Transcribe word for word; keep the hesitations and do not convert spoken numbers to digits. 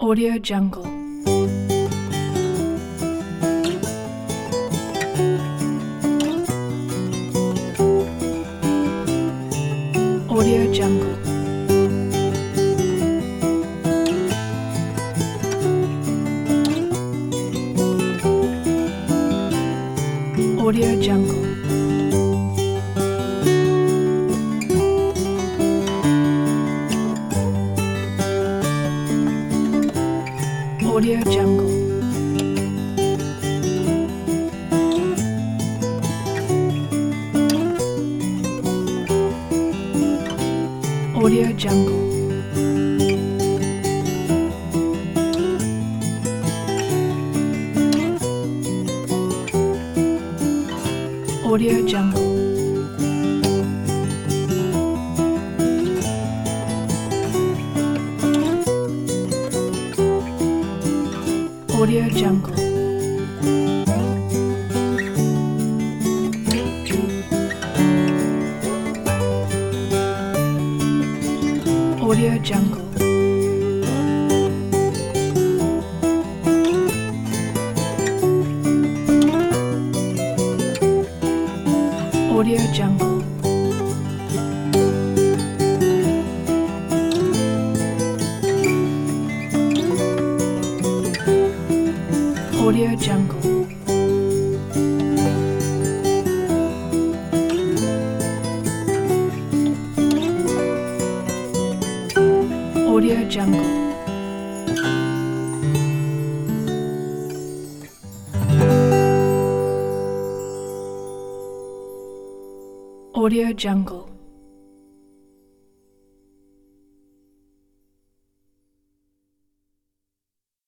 Audio Jungle. Audio Jungle. Audio Jungle. Audio Jungle. Audio Jungle. Audio Jungle. Audio Jungle. Audio Jungle. Audio Jungle. Audio Jungle. Audio Jungle. Audio Jungle.